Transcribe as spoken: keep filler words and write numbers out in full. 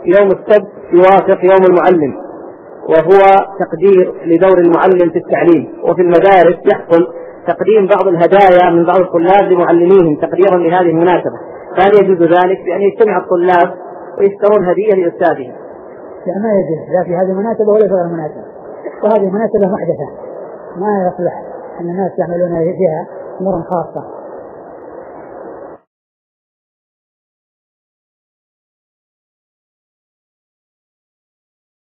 يوم السبت يوافق يوم المعلم، وهو تقدير لدور المعلم في التعليم. وفي المدارس يحصل تقديم بعض الهدايا من بعض الطلاب لمعلميهم تقديرا لهذه المناسبة، فهل يجوز ذلك بأن يجتمع الطلاب ويشترون هدية لأستاذهم؟ لا، ما يجوز، لا في هذه المناسبة ولا في غير المناسبة، وهذه مناسبة محدثة ما يصلح أن الناس يعملون فيها أمور خاصة.